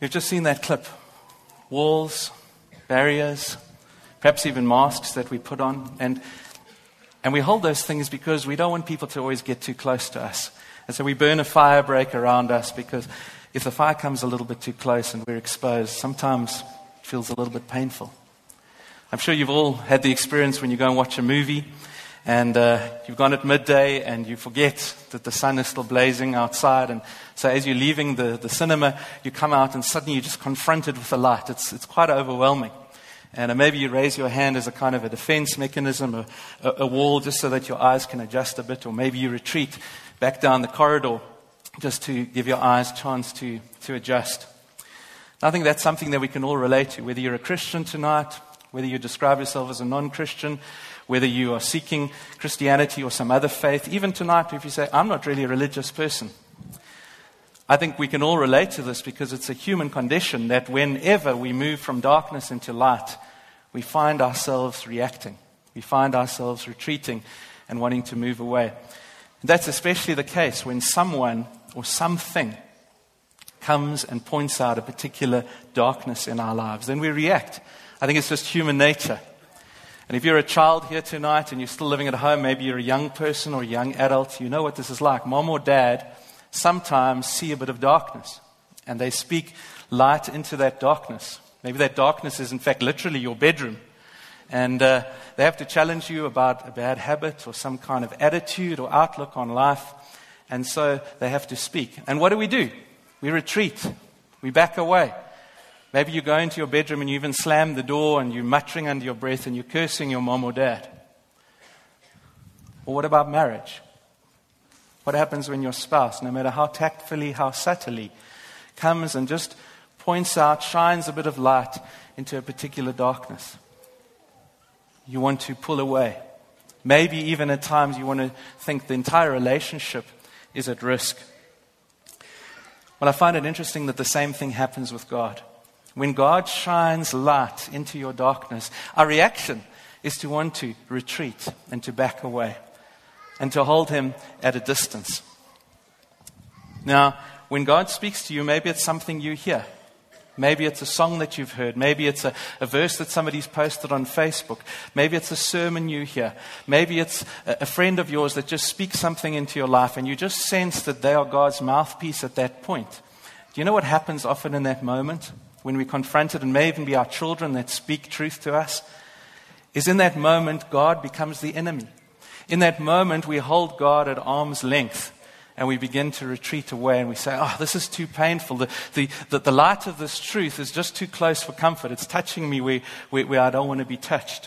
We've just seen that clip. Walls, barriers, perhaps even masks that we put on. And we hold those things because we don't want people to always get too close to us. And so we burn a fire break around us because if the fire comes a little bit too close and we're exposed, sometimes it feels a little bit painful. I'm sure you've all had the experience when you go and watch a movie and you've gone at midday and you forget that the sun is still blazing outside. And so as you're leaving the cinema, you come out and suddenly you're just confronted with the light. It's quite overwhelming. And maybe you raise your hand as a kind of a defense mechanism, a wall just so that your eyes can adjust a bit. Or maybe you retreat back down the corridor just to give your eyes a chance to adjust. I think that's something that we can all relate to, whether you're a Christian tonight, whether you describe yourself as a non-Christian, whether you are seeking Christianity or some other faith. Even tonight, if you say, I'm not really a religious person. I think we can all relate to this because it's a human condition that whenever we move from darkness into light, we find ourselves reacting. We find ourselves retreating and wanting to move away. And that's especially the case when someone or something comes and points out a particular darkness in our lives. Then we react. I think it's just human nature. And if you're a child here tonight and you're still living at home, maybe you're a young person or a young adult, you know what this is like. Mom or dad sometimes see a bit of darkness and they speak light into that darkness. Maybe that darkness is in fact literally your bedroom. And they have to challenge you about a bad habit or some kind of attitude or outlook on life. And so they have to speak. And what do? We retreat. We back away. Maybe you go into your bedroom and you even slam the door and you're muttering under your breath and you're cursing your mom or dad. Or what about marriage? What happens when your spouse, no matter how tactfully, how subtly, comes and just points out, shines a bit of light into a particular darkness? You want to pull away. Maybe even at times you want to think the entire relationship is at risk. Well, I find it interesting that the same thing happens with God. When God shines light into your darkness, our reaction is to want to retreat and to back away and to hold Him at a distance. Now, when God speaks to you, maybe it's something you hear. Maybe it's a song that you've heard. Maybe it's a verse that somebody's posted on Facebook. Maybe it's a sermon you hear. Maybe it's a friend of yours that just speaks something into your life and you just sense that they are God's mouthpiece at that point. Do you know what happens often in that moment when we're confronted, and may even be our children that speak truth to us? Is in that moment God becomes the enemy. In that moment we hold God at arm's length. And we begin to retreat away and we say, this is too painful. The light of this truth is just too close for comfort. It's touching me where I don't want to be touched.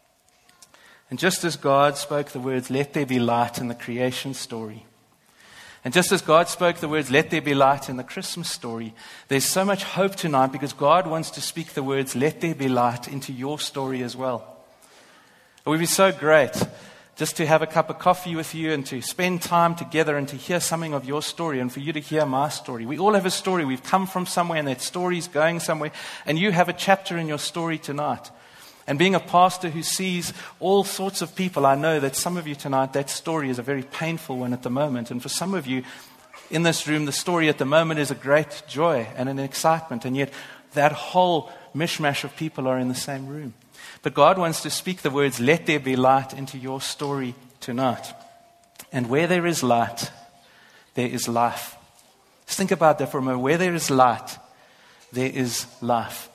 And just as God spoke the words, let there be light in the creation story. And just as God spoke the words, let there be light in the Christmas story, there's so much hope tonight because God wants to speak the words, let there be light into your story as well. It would be so great just to have a cup of coffee with you and to spend time together and to hear something of your story and for you to hear my story. We all have a story. We've come from somewhere and that story's going somewhere. And you have a chapter in your story tonight. And being a pastor who sees all sorts of people, I know that some of you tonight, that story is a very painful one at the moment. And for some of you in this room, the story at the moment is a great joy and an excitement. And yet that whole mishmash of people are in the same room. But God wants to speak the words, let there be light into your story tonight. And where there is light, there is life. Just think about that for a moment. Where there is light, there is life.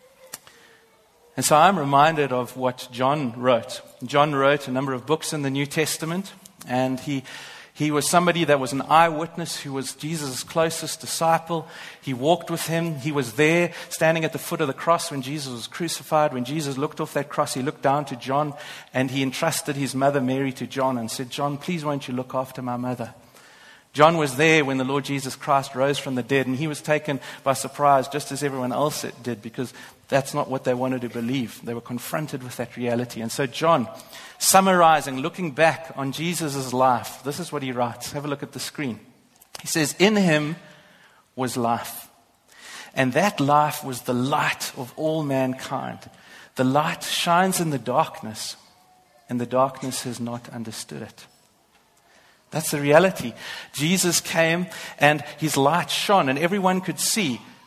And so I'm reminded of what John wrote. John wrote a number of books in the New Testament. And he was somebody that was an eyewitness who was Jesus' closest disciple. He walked with him. He was there standing at the foot of the cross when Jesus was crucified. When Jesus looked off that cross, he looked down to John and he entrusted his mother Mary to John and said, John, please won't you look after my mother? John was there when the Lord Jesus Christ rose from the dead, and he was taken by surprise just as everyone else did, because that's not what they wanted to believe. They were confronted with that reality. And so John, summarizing, looking back on Jesus' life, this is what he writes. Have a look at the screen. He says, in him was life, and that life was the light of all mankind. The light shines in the darkness, and the darkness has not understood it. That's the reality. Jesus came and his light shone and everyone could see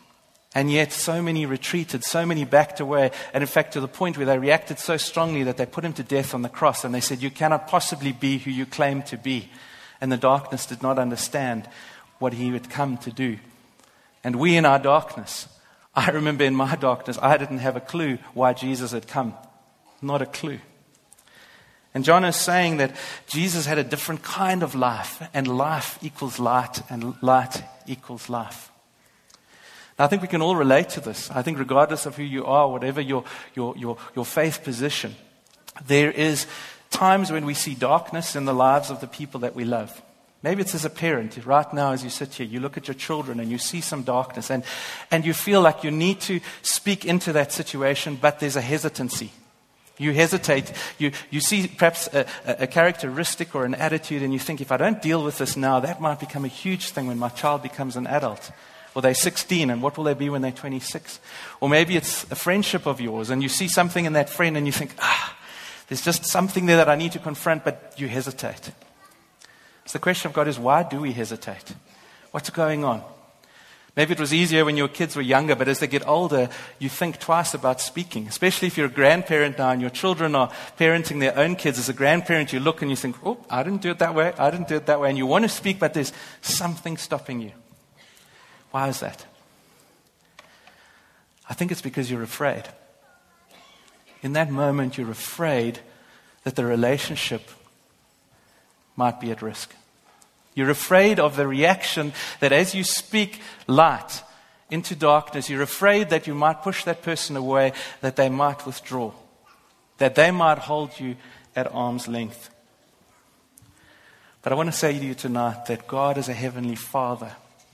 And yet so many retreated, so many backed away, and in fact to the point where they reacted so strongly that they put him to death on the cross, and they said, you cannot possibly be who you claim to be. And the darkness did not understand what he had come to do. And we in our darkness, I remember in my darkness, I didn't have a clue why Jesus had come. Not a clue. And John is saying that Jesus had a different kind of life, and life equals light, and light equals life. Now, I think we can all relate to this. I think regardless of who you are, whatever your faith position, there is times when we see darkness in the lives of the people that we love. Maybe it's as a parent. Right now as you sit here, you look at your children and you see some darkness, and you feel like you need to speak into that situation, but there's a hesitancy. You hesitate. You see perhaps a characteristic or an attitude, and you think, if I don't deal with this now, that might become a huge thing when my child becomes an adult. Or they're 16, and what will they be when they're 26? Or maybe it's a friendship of yours, and you see something in that friend, and you think, there's just something there that I need to confront, but you hesitate. So the question of God is, why do we hesitate? What's going on? Maybe it was easier when your kids were younger, but as they get older, you think twice about speaking. Especially if you're a grandparent now and your children are parenting their own kids. As a grandparent, you look and you think, oh, I didn't do it that way, I didn't do it that way. And you want to speak, but there's something stopping you. Why is that? I think it's because you're afraid. In that moment, you're afraid that the relationship might be at risk. You're afraid of the reaction that as you speak light into darkness, you're afraid that you might push that person away, that they might withdraw, that they might hold you at arm's length. But I want to say to you tonight that God as a heavenly Father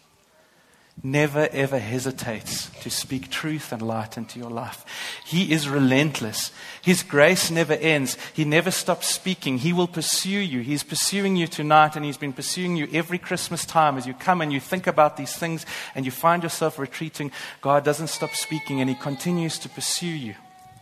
never ever hesitates to speak truth and light into your life. He is relentless. His grace never ends. He never stops speaking. He will pursue you. He's pursuing you tonight, and He's been pursuing you every Christmas time. As you come and you think about these things and you find yourself retreating, God doesn't stop speaking, and He continues to pursue you.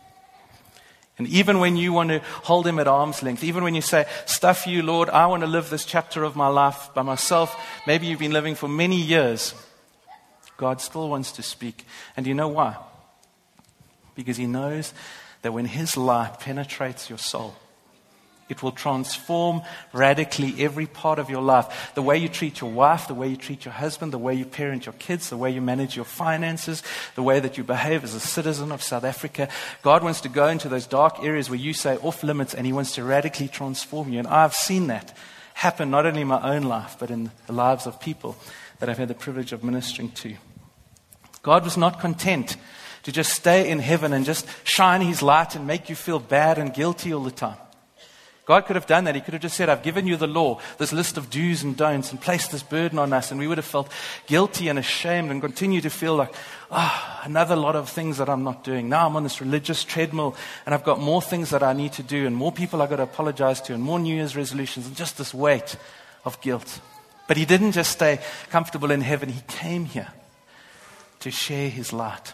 And even when you want to hold Him at arm's length, even when you say, stuff you, Lord, I want to live this chapter of my life by myself. Maybe you've been living for many years. God still wants to speak. And you know why? Because He knows that when His light penetrates your soul, it will transform radically every part of your life. The way you treat your wife, the way you treat your husband, the way you parent your kids, the way you manage your finances, the way that you behave as a citizen of South Africa. God wants to go into those dark areas where you say off limits, and He wants to radically transform you. And I've seen that happen not only in my own life, but in the lives of people that I've had the privilege of ministering to. God was not content to just stay in heaven and just shine His light and make you feel bad and guilty all the time. God could have done that. He could have just said, I've given you the law, this list of do's and don'ts, and placed this burden on us, and we would have felt guilty and ashamed and continue to feel like, another lot of things that I'm not doing. Now I'm on this religious treadmill, and I've got more things that I need to do, and more people I've got to apologize to, and more New Year's resolutions, and just this weight of guilt. But He didn't just stay comfortable in heaven. He came here to share His light.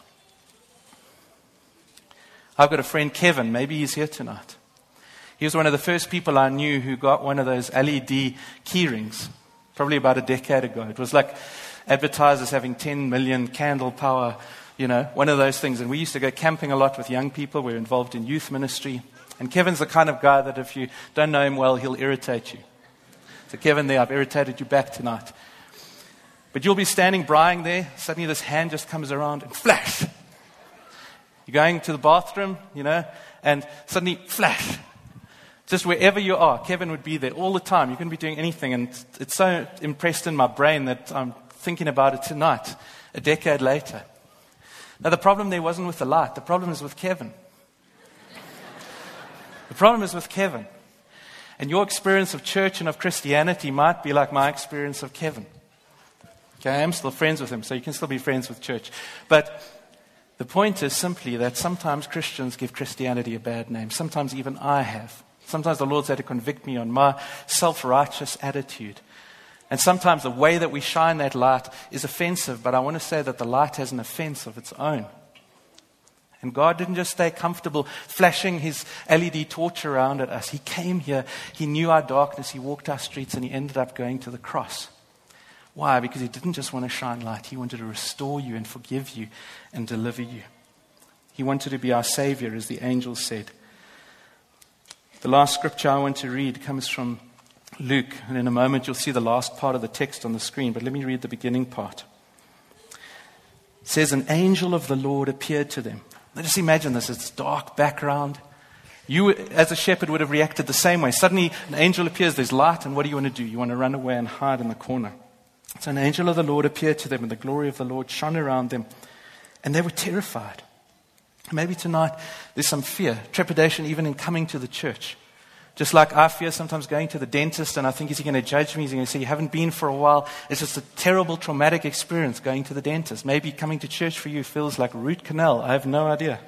I've got a friend, Kevin. Maybe he's here tonight. He was one of the first people I knew who got one of those LED key rings, probably about a decade ago. It was like advertisers having 10 million candle power, one of those things. And we used to go camping a lot with young people. We were involved in youth ministry. And Kevin's the kind of guy that if you don't know him well, he'll irritate you. So Kevin, there, I've irritated you back tonight. But you'll be standing braaiing there, suddenly this hand just comes around and flash. You're going to the bathroom, and suddenly flash. Just wherever you are, Kevin would be there all the time. You couldn't be doing anything, and it's so impressed in my brain that I'm thinking about it tonight, a decade later. Now the problem there wasn't with the light, the problem is with Kevin. The problem is with Kevin. And your experience of church and of Christianity might be like my experience of Kevin. Okay, I'm still friends with him, so you can still be friends with church. But the point is simply that sometimes Christians give Christianity a bad name. Sometimes even I have. Sometimes the Lord's had to convict me on my self-righteous attitude. And sometimes the way that we shine that light is offensive, but I want to say that the light has an offense of its own. And God didn't just stay comfortable flashing His LED torch around at us. He came here, He knew our darkness, He walked our streets, and He ended up going to the cross. Why? Because he didn't just want to shine light. He wanted to restore you and forgive you and deliver you. He wanted to be our Savior, as the angel said. The last scripture I want to read comes from Luke. And in a moment you'll see the last part of the text on the screen. But let me read the beginning part. It says, an angel of the Lord appeared to them. Now just imagine this. It's dark background. You, as a shepherd, would have reacted the same way. Suddenly, an angel appears, there's light, and what do you want to do? You want to run away and hide in the corner. So an angel of the Lord appeared to them, and the glory of the Lord shone around them, and they were terrified. Maybe tonight there's some fear, trepidation even in coming to the church. Just like I fear sometimes going to the dentist, and I think, is he going to judge me? Is he going to say, you haven't been for a while? It's just a terrible, traumatic experience going to the dentist. Maybe coming to church for you feels like root canal. I have no idea.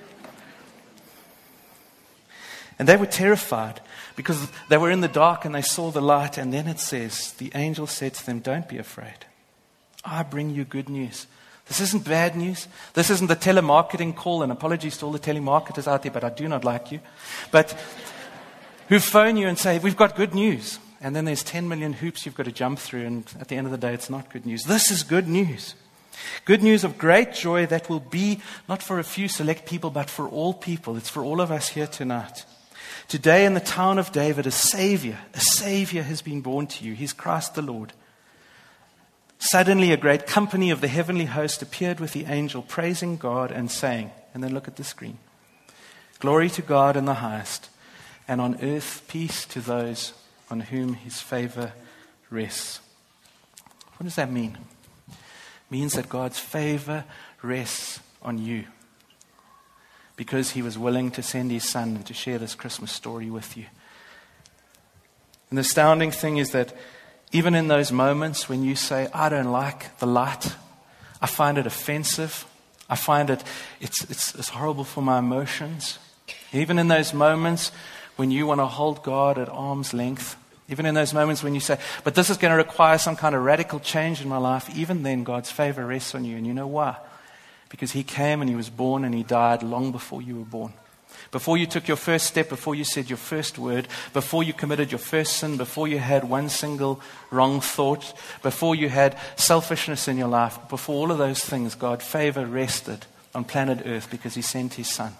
And they were terrified because they were in the dark and they saw the light. And then it says, the angel said to them, don't be afraid. I bring you good news. This isn't bad news. This isn't the telemarketing call, and apologies to all the telemarketers out there, but I do not like you. But who phone you and say, we've got good news. And then there's 10 million hoops you've got to jump through, and at the end of the day, it's not good news. This is good news. Good news of great joy that will be not for a few select people, but for all people. It's for all of us here tonight. Today in the town of David, a Savior has been born to you. He's Christ the Lord. Suddenly a great company of the heavenly host appeared with the angel, praising God and saying, and then look at the screen, glory to God in the highest, and on earth peace to those on whom his favor rests. What does that mean? It means that God's favor rests on you, because he was willing to send his son and to share this Christmas story with you. And the astounding thing is that even in those moments when you say, I don't like the light, I find it offensive, I find it's horrible for my emotions. Even in those moments when you want to hold God at arm's length, even in those moments when you say, but this is going to require some kind of radical change in my life, even then God's favor rests on you. And you know why? Because he came and he was born and he died long before you were born. Before you took your first step, before you said your first word, before you committed your first sin, before you had one single wrong thought, before you had selfishness in your life, before all of those things, God's favor rested on planet Earth because he sent his son.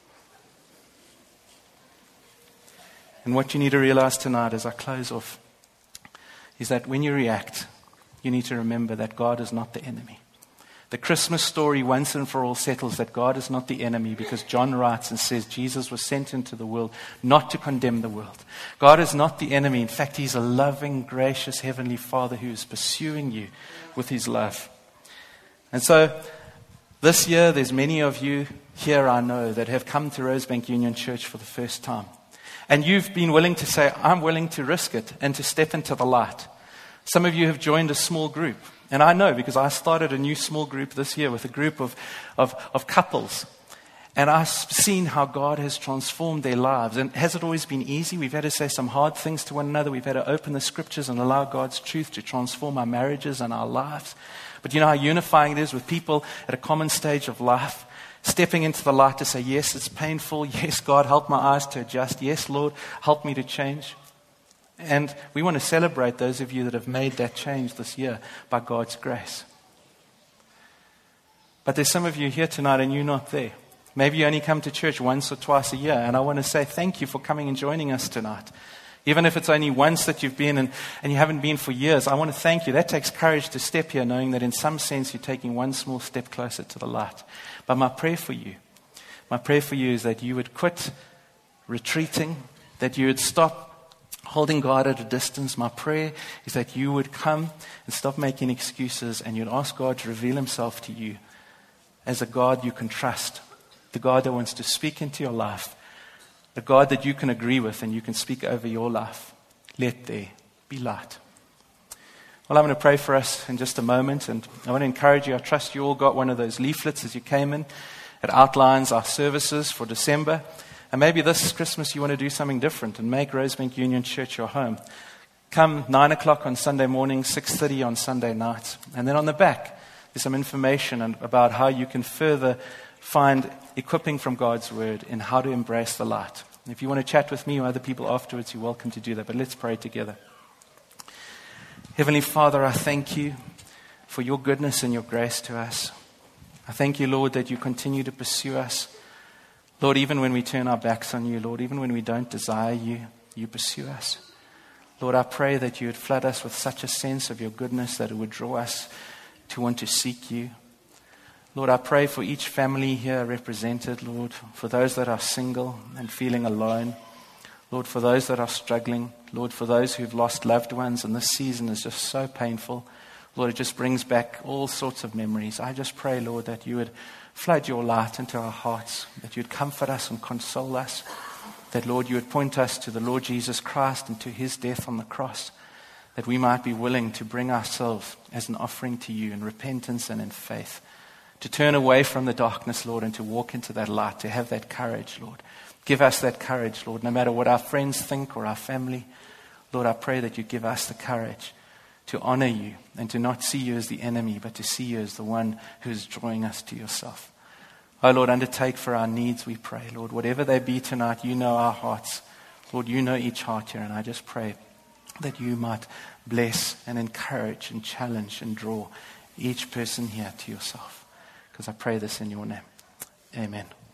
And what you need to realize tonight as I close off is that when you react, you need to remember that God is not the enemy. The Christmas story once and for all settles that God is not the enemy, because John writes and says Jesus was sent into the world not to condemn the world. God is not the enemy. In fact, he's a loving, gracious Heavenly Father who is pursuing you with his love. And so this year, there's many of you here I know that have come to Rosebank Union Church for the first time. And you've been willing to say, I'm willing to risk it and to step into the light. Some of you have joined a small group. And I know because I started a new small group this year with a group of couples. And I've seen how God has transformed their lives. And has it always been easy? We've had to say some hard things to one another. We've had to open the scriptures and allow God's truth to transform our marriages and our lives. But you know how unifying it is with people at a common stage of life, stepping into the light to say, yes, it's painful. Yes, God, help my eyes to adjust. Yes, Lord, help me to change. And we want to celebrate those of you that have made that change this year by God's grace. But there's some of you here tonight and you're not there. Maybe you only come to church once or twice a year. And I want to say thank you for coming and joining us tonight. Even if it's only once that you've been and you haven't been for years, I want to thank you. That takes courage to step here knowing that in some sense you're taking one small step closer to the light. But my prayer for you is that you would quit retreating, that you would stop holding God at a distance. My prayer is that you would come and stop making excuses and you'd ask God to reveal himself to you as a God you can trust, the God that wants to speak into your life, a God that you can agree with and you can speak over your life. Let there be light. Well, I'm going to pray for us in just a moment, and I want to encourage you. I trust you all got one of those leaflets as you came in. It outlines our services for December. And maybe this Christmas you want to do something different and make Rosebank Union Church your home. Come 9 o'clock on Sunday morning, 6:30 on Sunday night. And then on the back, there's some information about how you can further find equipping from God's Word in how to embrace the light. And if you want to chat with me or other people afterwards, you're welcome to do that. But let's pray together. Heavenly Father, I thank you for your goodness and your grace to us. I thank you, Lord, that you continue to pursue us. Lord, even when we turn our backs on you, Lord, even when we don't desire you, you pursue us. Lord, I pray that you would flood us with such a sense of your goodness that it would draw us to want to seek you. Lord, I pray for each family here represented, Lord, for those that are single and feeling alone. Lord, for those that are struggling. Lord, for those who've lost loved ones, and this season is just so painful. Lord, it just brings back all sorts of memories. I just pray, Lord, that you would flood your light into our hearts, that you would comfort us and console us, that, Lord, you would point us to the Lord Jesus Christ and to his death on the cross, that we might be willing to bring ourselves as an offering to you in repentance and in faith, to turn away from the darkness, Lord, and to walk into that light, to have that courage, Lord. Give us that courage, Lord, no matter what our friends think or our family. Lord, I pray that you give us the courage to honor you and to not see you as the enemy, but to see you as the one who is drawing us to yourself. Oh, Lord, undertake for our needs, we pray. Lord, whatever they be tonight, you know our hearts. Lord, you know each heart here, and I just pray that you might bless and encourage and challenge and draw each person here to yourself. Because I pray this in your name. Amen.